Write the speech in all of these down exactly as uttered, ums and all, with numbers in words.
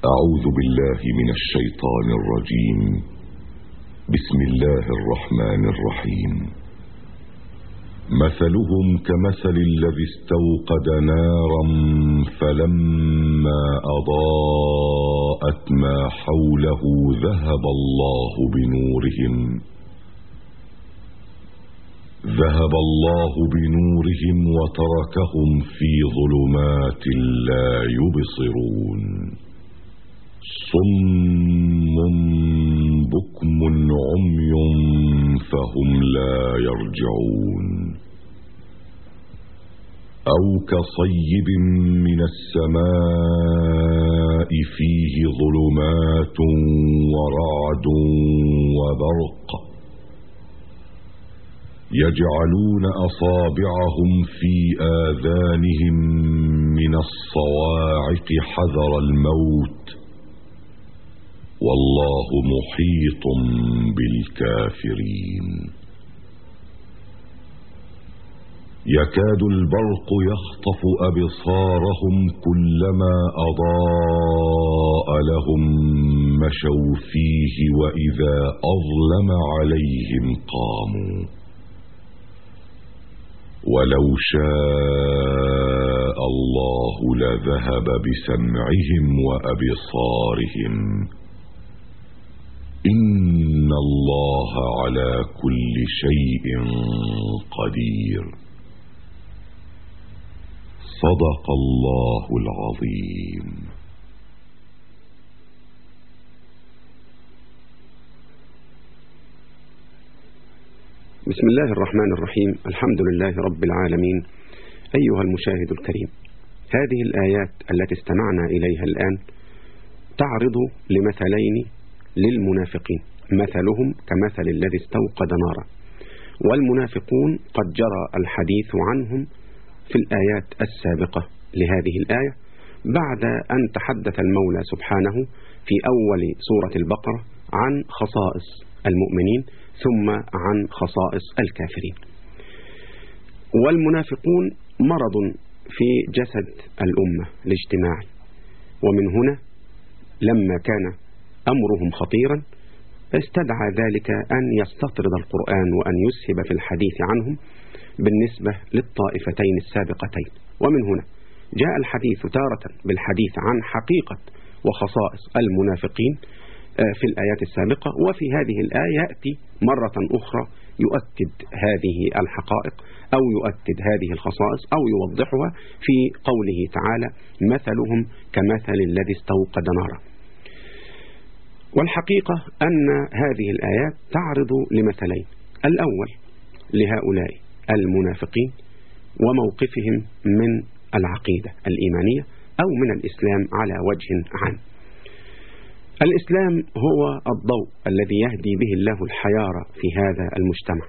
أعوذ بالله من الشيطان الرجيم. بسم الله الرحمن الرحيم. مثلهم كمثل الذي استوقد نارا فلما أضاءت ما حوله ذهب الله بنورهم ذهب الله بنورهم وتركهم في ظلمات لا يبصرون صم بكم عمي فهم لا يرجعون أو كصيب من السماء فيه ظلمات ورعد وبرق يجعلون أصابعهم في آذانهم من الصواعق حذر الموت والله محيط بالكافرين. يكاد البرق يخطف أبصارهم كلما أضاء لهم مشوا فيه وإذا أظلم عليهم قاموا ولو شاء الله لذهب بسمعهم وأبصارهم إن الله على كل شيء قدير. صدق الله العظيم. بسم الله الرحمن الرحيم. الحمد لله رب العالمين. أيها المشاهد الكريم، هذه الآيات التي استمعنا إليها الآن تعرض لمثلين للمنافقين، مثلهم كمثل الذي استوقد نارا، والمنافقون قد جرى الحديث عنهم في الآيات السابقة لهذه الآية بعد أن تحدث المولى سبحانه في أول سورة البقرة عن خصائص المؤمنين ثم عن خصائص الكافرين. والمنافقون مرض في جسد الأمة الاجتماعي، ومن هنا لما كان أمرهم خطيرا استدعى ذلك أن يستطرد القرآن وأن يسهب في الحديث عنهم بالنسبة للطائفتين السابقتين. ومن هنا جاء الحديث تارة بالحديث عن حقيقة وخصائص المنافقين في الآيات السابقة، وفي هذه الآية يأتي مرة أخرى يؤكد هذه الحقائق أو يؤكد هذه الخصائص أو يوضحها في قوله تعالى مثلهم كمثل الذي استوقد نارا. والحقيقة أن هذه الآيات تعرض لمثلين: الأول لهؤلاء المنافقين وموقفهم من العقيدة الإيمانية أو من الإسلام على وجه عام. الإسلام هو الضوء الذي يهدي به الله الحيار في هذا المجتمع،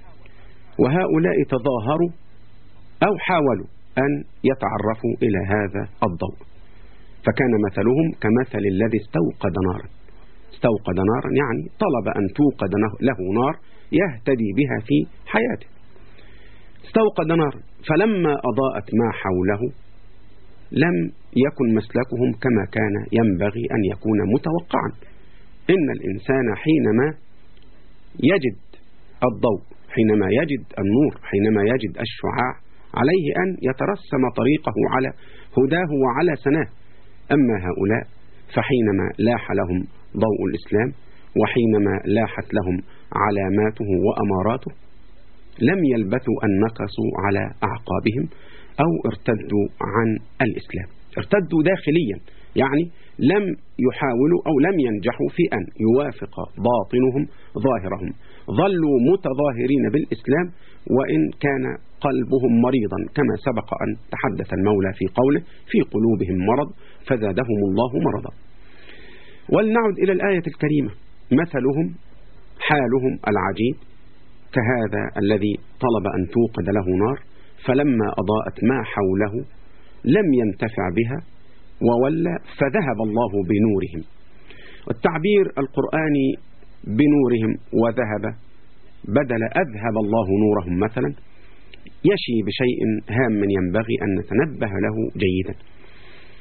وهؤلاء تظاهروا أو حاولوا أن يتعرفوا إلى هذا الضوء، فكان مثلهم كمثل الذي استوقد نارا. استوقد نارا يعني طلب أن توقد له نار يهتدي بها في حياته. استوقد نارا فلما أضاءت ما حوله لم يكن مسلكهم كما كان ينبغي أن يكون متوقعا. إن الإنسان حينما يجد الضوء، حينما يجد النور، حينما يجد الشعاع، عليه أن يترسم طريقه على هداه وعلى سناه. أما هؤلاء فحينما لاح لهم ضوء الإسلام وحينما لاحت لهم علاماته وأماراته لم يلبثوا أن نكصوا على أعقابهم أو ارتدوا عن الإسلام، ارتدوا داخليا، يعني لم يحاولوا أو لم ينجحوا في أن يوافق باطنهم ظاهرهم، ظلوا متظاهرين بالإسلام وإن كان قلبهم مريضا، كما سبق أن تحدث المولى في قوله في قلوبهم مرض فزادهم الله مرضا. ولنعد إلى الآية الكريمة. مثلهم حالهم العجيب كهذا الذي طلب أن توقد له نار فلما أضاءت ما حوله لم ينتفع بها وولى فذهب الله بنورهم. والتعبير القرآني بنورهم وذهب بدل أذهب الله نورهم مثلا يشي بشيء هام ينبغي أن نتنبه له جيدا.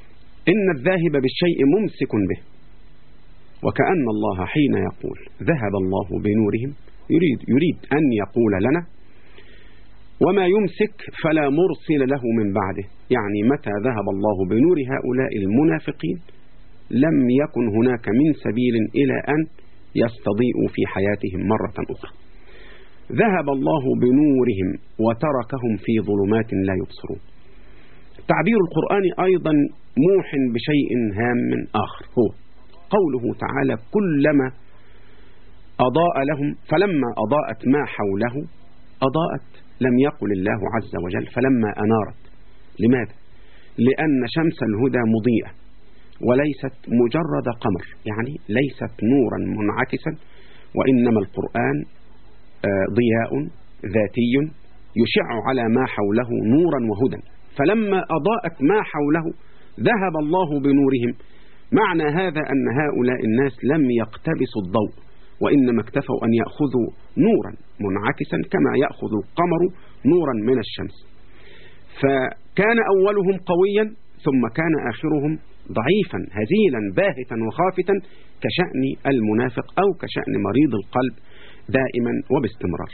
إن الذاهب بالشيء ممسك به، وكأن الله حين يقول ذهب الله بنورهم يريد, يريد أن يقول لنا وما يمسك فلا مرسل له من بعده. يعني متى ذهب الله بنور هؤلاء المنافقين لم يكن هناك من سبيل إلى أن يستضيئوا في حياتهم مرة أخرى. ذهب الله بنورهم وتركهم في ظلمات لا يبصرون. تعبير القرآن أيضا موح بشيء هام آخر، هو قوله تعالى كلما أضاء لهم فلما أضاءت ما حوله. أضاءت لم يقل الله عز وجل فلما أنارت. لماذا؟ لأن شمس الهدى مضيئة وليست مجرد قمر، يعني ليست نورا منعكسا، وإنما القرآن ضياء ذاتي يشع على ما حوله نورا وهدى. فلما أضاءت ما حوله ذهب الله بنورهم. معنى هذا أن هؤلاء الناس لم يقتبسوا الضوء، وإنما اكتفوا أن يأخذوا نورا منعكسا كما يأخذ القمر نورا من الشمس. فكان أولهم قويا ثم كان آخرهم ضعيفا هزيلا باهتا وخافتا كشأن المنافق أو كشأن مريض القلب دائما وباستمرار.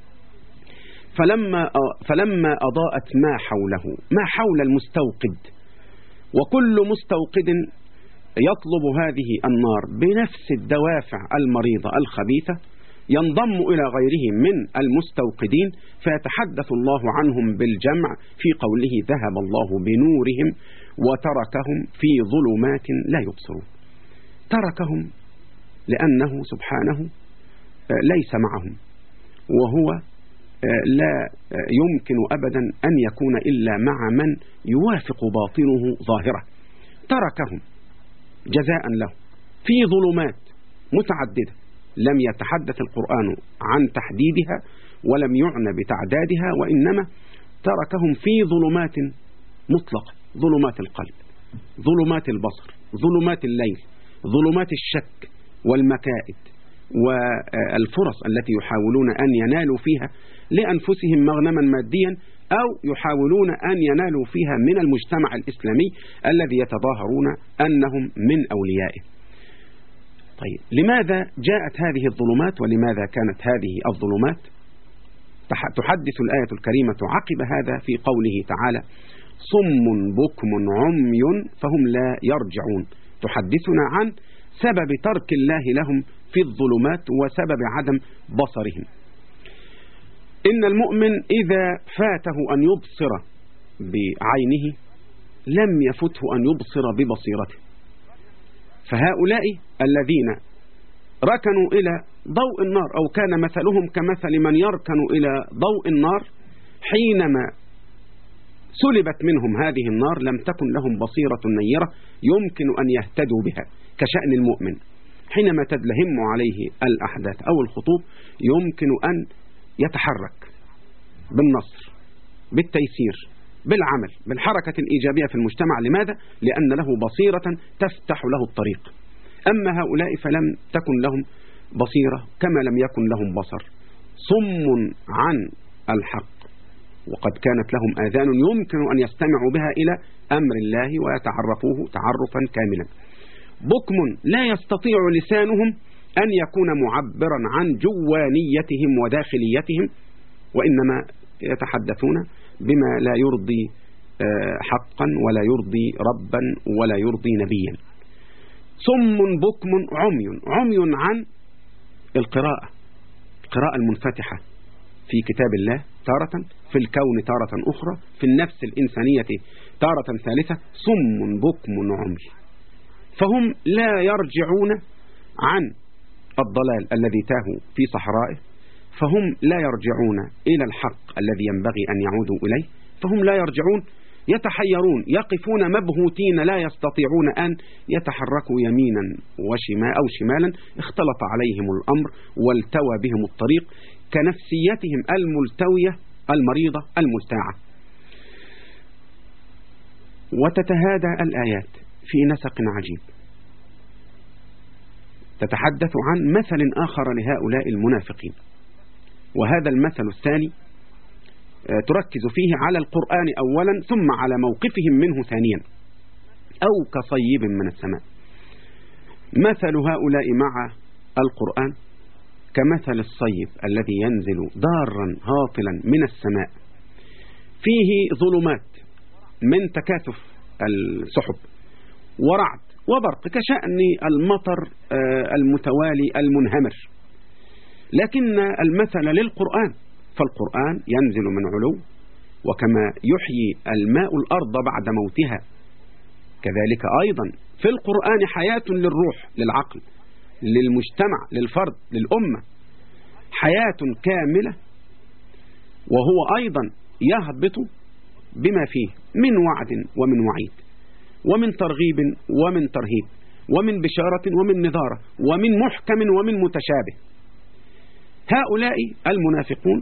فلما فلما أضاءت ما حوله، ما حول المستوقد، وكل مستوقد يطلب هذه النار بنفس الدوافع المريضة الخبيثة ينضم إلى غيره من المستوقدين، فيتحدث الله عنهم بالجمع في قوله ذهب الله بنورهم وتركهم في ظلمات لا يبصرون. تركهم لأنه سبحانه ليس معهم، وهو لا يمكن أبدا أن يكون إلا مع من يوافق باطنه ظاهرة. تركهم جزاء له في ظلمات متعددة لم يتحدث القرآن عن تحديدها ولم يعنى بتعدادها، وإنما تركهم في ظلمات مطلقة، ظلمات القلب، ظلمات البصر، ظلمات الليل، ظلمات الشك والمكائد والفرص التي يحاولون أن ينالوا فيها لأنفسهم مغنما ماديا، أو يحاولون أن ينالوا فيها من المجتمع الإسلامي الذي يتظاهرون أنهم من أوليائه. طيب، لماذا جاءت هذه الظلمات ولماذا كانت هذه الظلمات؟ تحدث الآية الكريمة عقب هذا في قوله تعالى صم بكم عمي فهم لا يرجعون. تحدثنا عن سبب ترك الله لهم في الظلمات وسبب عدم بصرهم. إن المؤمن إذا فاته أن يبصر بعينه لم يفته أن يبصر ببصيرته. فهؤلاء الذين ركنوا إلى ضوء النار أو كان مثلهم كمثل من يركن إلى ضوء النار، حينما سلبت منهم هذه النار لم تكن لهم بصيرة نيرة يمكن أن يهتدوا بها. كشأن المؤمن حينما تدلهم عليه الأحداث أو الخطوب يمكن أن يتحرك بالنصر، بالتيسير، بالعمل، بالحركة الإيجابية في المجتمع. لماذا؟ لأن له بصيرة تفتح له الطريق. أما هؤلاء فلم تكن لهم بصيرة كما لم يكن لهم بصر، صم عن الحق، وقد كانت لهم آذان يمكن أن يستمعوا بها إلى أمر الله ويتعرفوه تعرفا كاملا. بكم لا يستطيع لسانهم أن يكون معبرا عن جوانيتهم وداخليتهم، وإنما يتحدثون بما لا يرضي حقا ولا يرضي ربا ولا يرضي نبيا. صم بكم عمي، عمي عن القراءة، القراءة المنفتحة في كتاب الله تارة، في الكون تارة أخرى، في النفس الإنسانية تارة ثالثة. صم بكم عمي، فهم لا يرجعون عن الضلال الذي تاهوا في صحرائه، فهم لا يرجعون إلى الحق الذي ينبغي أن يعودوا إليه، فهم لا يرجعون، يتحيرون، يقفون مبهوتين لا يستطيعون أن يتحركوا يمينا وشمالا أو شمالا. اختلط عليهم الأمر والتوى بهم الطريق كنفسيتهم الملتوية المريضة الملتاعة. وتتهادى الآيات في نسق عجيب تتحدث عن مثل آخر لهؤلاء المنافقين، وهذا المثل الثاني تركز فيه على القرآن أولا ثم على موقفهم منه ثانيا. أو كصيب من السماء. مثل هؤلاء مع القرآن كمثل الصيب الذي ينزل ضارا هاطلا من السماء، فيه ظلمات من تكاثف السحب ورعد وبرق كشأن المطر المتوالي المنهمر. لكن المثل للقرآن، فالقرآن ينزل من علو، وكما يحيي الماء الأرض بعد موتها كذلك أيضا في القرآن حياة للروح، للعقل، للمجتمع، للفرد، للأمة، حياة كاملة، وهو أيضا يهبط بما فيه من وعد ومن وعيد ومن ترغيب ومن ترهيب ومن بشارة ومن نذارة ومن محكم ومن متشابه. هؤلاء المنافقون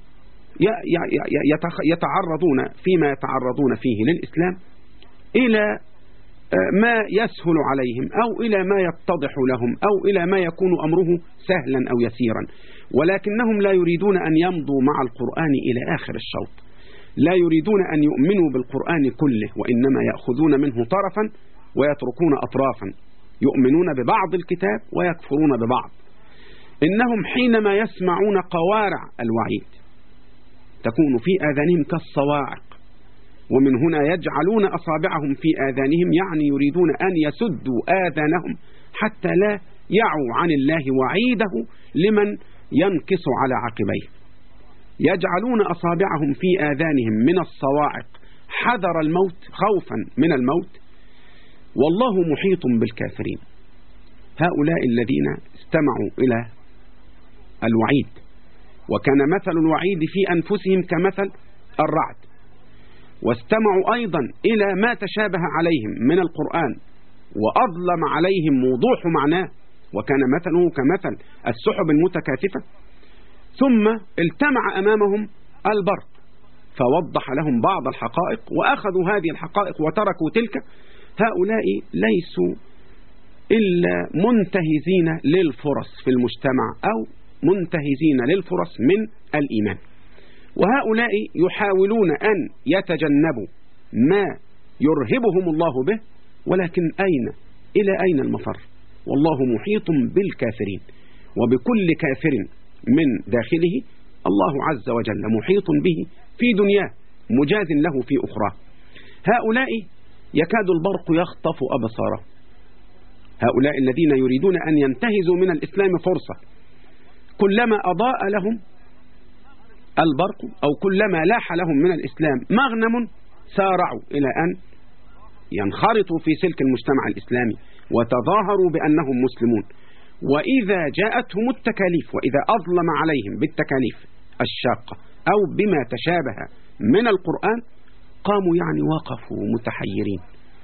يتعرضون فيما يتعرضون فيه للإسلام إلى ما يسهل عليهم أو إلى ما يتضح لهم أو إلى ما يكون أمره سهلا أو يسيرا، ولكنهم لا يريدون أن يمضوا مع القرآن إلى آخر الشوط، لا يريدون أن يؤمنوا بالقرآن كله، وإنما يأخذون منه طرفا ويتركون أطرافا، يؤمنون ببعض الكتاب ويكفرون ببعض. إنهم حينما يسمعون قوارع الوعيد تكون في آذانهم كالصواعق، ومن هنا يجعلون أصابعهم في آذانهم، يعني يريدون أن يسدوا آذانهم حتى لا يعوا عن الله وعيده لمن ينكص على عقبيه. يجعلون أصابعهم في آذانهم من الصواعق حذر الموت، خوفا من الموت، والله محيط بالكافرين. هؤلاء الذين استمعوا إلى الوعيد، وكان مثل الوعيد في أنفسهم كمثل الرعد، واستمعوا أيضا إلى ما تشابه عليهم من القرآن وأظلم عليهم وضوح معناه، وكان مثله كمثل السحب المتكاثفة، ثم التمع أمامهم البرق فوضح لهم بعض الحقائق وأخذوا هذه الحقائق وتركوا تلك. هؤلاء ليسوا إلا منتهزين للفرص في المجتمع أو منتهزين للفرص من الإيمان، وهؤلاء يحاولون أن يتجنبوا ما يرهبهم الله به، ولكن أين إلى أين المفر؟ والله محيط بالكافرين، وبكل كافر من داخله الله عز وجل محيط به في دنياه مجاز له في أخرى. هؤلاء يكاد البرق يخطف أبصاره، هؤلاء الذين يريدون أن ينتهزوا من الإسلام فرصة، كلما أضاء لهم البرق أو كلما لاح لهم من الإسلام مغنم سارعوا إلى أن ينخرطوا في سلك المجتمع الإسلامي وتظاهروا بأنهم مسلمون. وإذا جاءتهم التكاليف، وإذا أظلم عليهم بالتكاليف الشاقة أو بما تشابه من القرآن، قاموا يعني وقفوا متحيرين.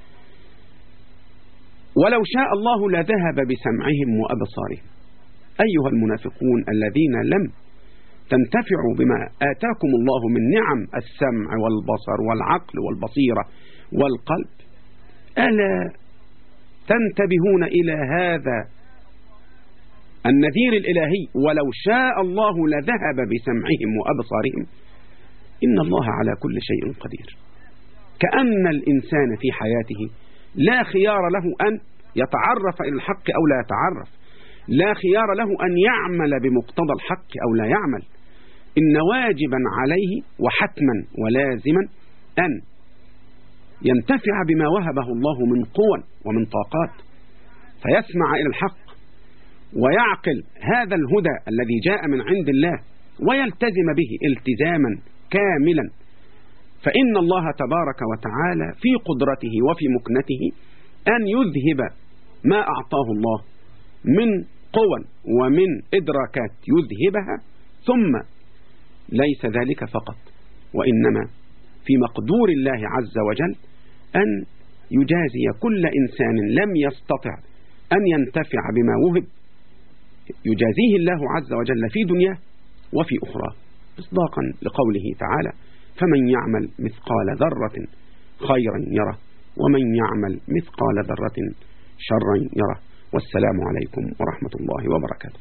ولو شاء الله لذهب بسمعهم وأبصارهم. أيها المنافقون الذين لم تنتفعوا بما آتاكم الله من نعم السمع والبصر والعقل والبصيرة والقلب، ألا تنتبهون إلى هذا النذير الإلهي؟ ولو شاء الله لذهب بسمعهم وأبصارهم. إن الله على كل شيء قدير. كأن الإنسان في حياته لا خيار له أن يتعرف إلى الحق أو لا يتعرف، لا خيار له أن يعمل بمقتضى الحق أو لا يعمل. إن واجبا عليه وحتما ولازما أن ينتفع بما وهبه الله من قوى ومن طاقات، فيسمع إلى الحق ويعقل هذا الهدى الذي جاء من عند الله ويلتزم به التزاما كاملا، فإن الله تبارك وتعالى في قدرته وفي مكنته أن يذهب ما أعطاه الله من قوى ومن إدراكات يذهبها، ثم ليس ذلك فقط، وإنما في مقدور الله عز وجل أن يجازي كل إنسان لم يستطع أن ينتفع بما وهب، يجازيه الله عز وجل في دنياه وفي أخرى، مصداقا لقوله تعالى: فمن يعمل مثقال ذرة خيرا يره ومن يعمل مثقال ذرة شرا يره. والسلام عليكم ورحمة الله وبركاته.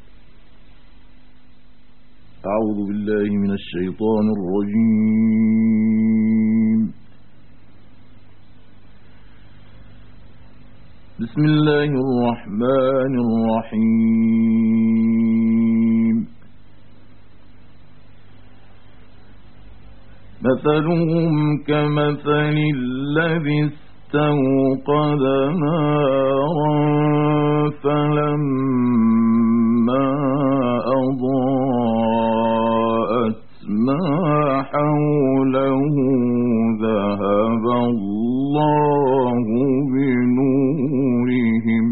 أعوذ بالله من الشيطان الرجيم. بسم الله الرحمن الرحيم مثلهم كمثل الذي استوقد نارا فلما أضاءت ما حوله ذهب الله بنورهم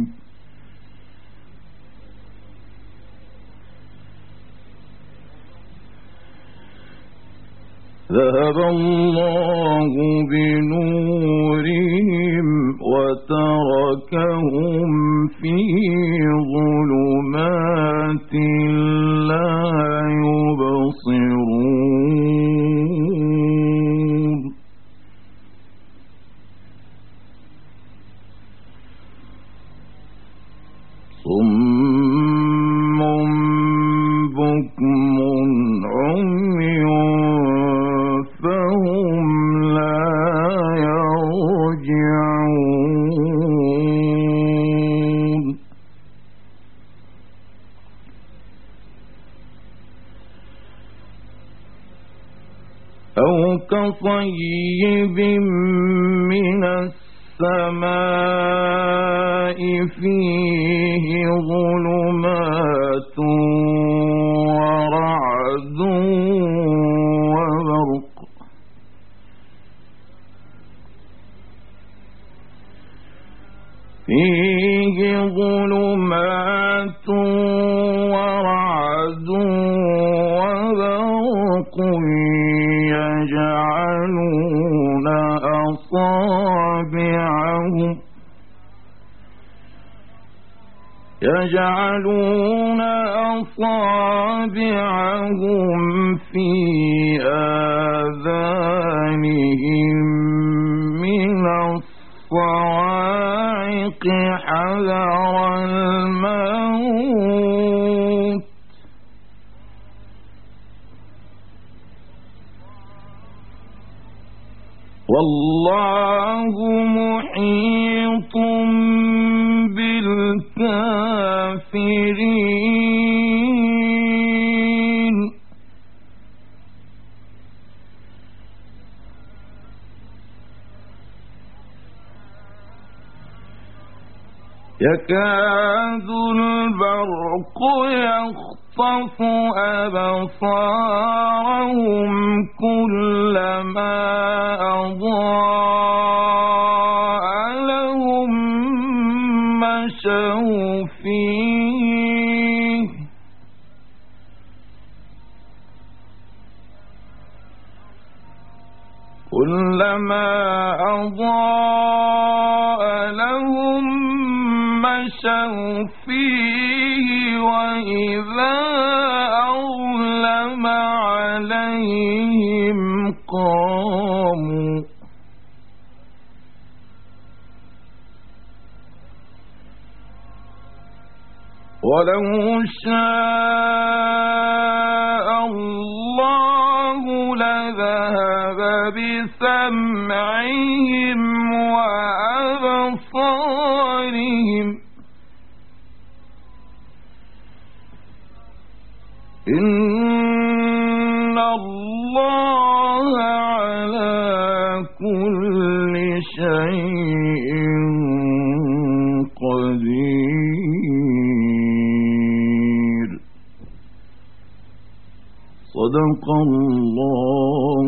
ذهب الله بنورهم وتركهم في ظلمات لا يبصرون صم بكم عمي فهم لا يرجعون أو كصيب من السماء فيه ظلمات ورعد وبرق فيه ظلمات ورعد وبرق يجعلون أصابعهم يجعلون أصابعهم في آذانهم من الصواعق حذر الموت والله محيط بالكافرين يكاد البرق يخطف أبصارهم كلما أضاء لهم مشوا فيه كلما أضاء لهم مشوا فيه وإذا أظلم عليهم قاموا ولو شاء الله لذهب بسمعهم وأبصارهم إن الله على كل شيء قدير. صدق الله